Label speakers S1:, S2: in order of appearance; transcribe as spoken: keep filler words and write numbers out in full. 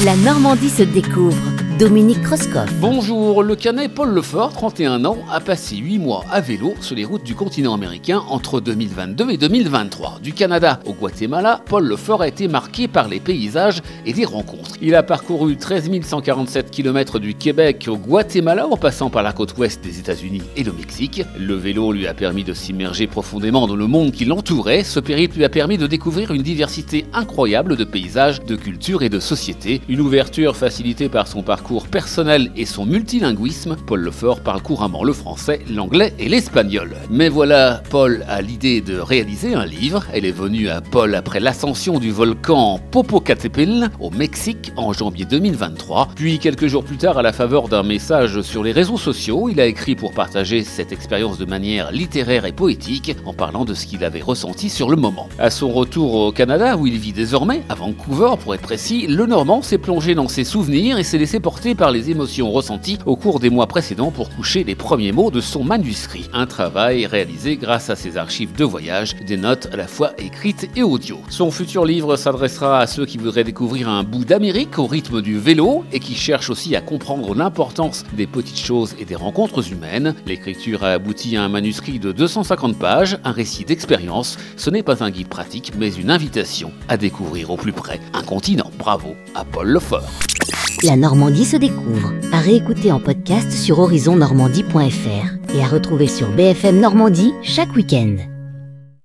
S1: La Normandie se découvre. Dominique Kreuskopf.
S2: Bonjour, le Canet Paul Lefort, trente et un ans, a passé huit mois à vélo sur les routes du continent américain entre deux mille vingt-deux et deux mille vingt-trois. Du Canada au Guatemala, Paul Lefort a été marqué par les paysages et des rencontres. Il a parcouru treize mille cent quarante-sept kilomètres du Québec au Guatemala en passant par la côte ouest des États-Unis et le Mexique. Le vélo lui a permis de s'immerger profondément dans le monde qui l'entourait. Ce périple lui a permis de découvrir une diversité incroyable de paysages, de cultures et de sociétés. Une ouverture facilitée par son parcours personnel et son multilinguisme, Paul Lefort parle couramment le français, l'anglais et l'espagnol. Mais voilà, Paul a l'idée de réaliser un livre. Elle est venue à Paul après l'ascension du volcan Popocatépetl au Mexique en janvier deux mille vingt-trois. Puis quelques jours plus tard, à la faveur d'un message sur les réseaux sociaux, il a écrit pour partager cette expérience de manière littéraire et poétique en parlant de ce qu'il avait ressenti sur le moment. À son retour au Canada, où il vit désormais, à Vancouver pour être précis, le Normand s'est plongé dans ses souvenirs et s'est laissé porter par les émotions ressenties au cours des mois précédents pour coucher les premiers mots de son manuscrit. Un travail réalisé grâce à ses archives de voyage, des notes à la fois écrites et audio. Son futur livre s'adressera à ceux qui voudraient découvrir un bout d'Amérique au rythme du vélo et qui cherchent aussi à comprendre l'importance des petites choses et des rencontres humaines. L'écriture a abouti à un manuscrit de deux cent cinquante pages, un récit d'expérience. Ce n'est pas un guide pratique, mais une invitation à découvrir au plus près un continent. Bravo à Paul Lefort.
S1: La Normandie se découvre. À réécouter en podcast sur horizon normandie point f r et à retrouver sur B F M Normandie chaque week-end.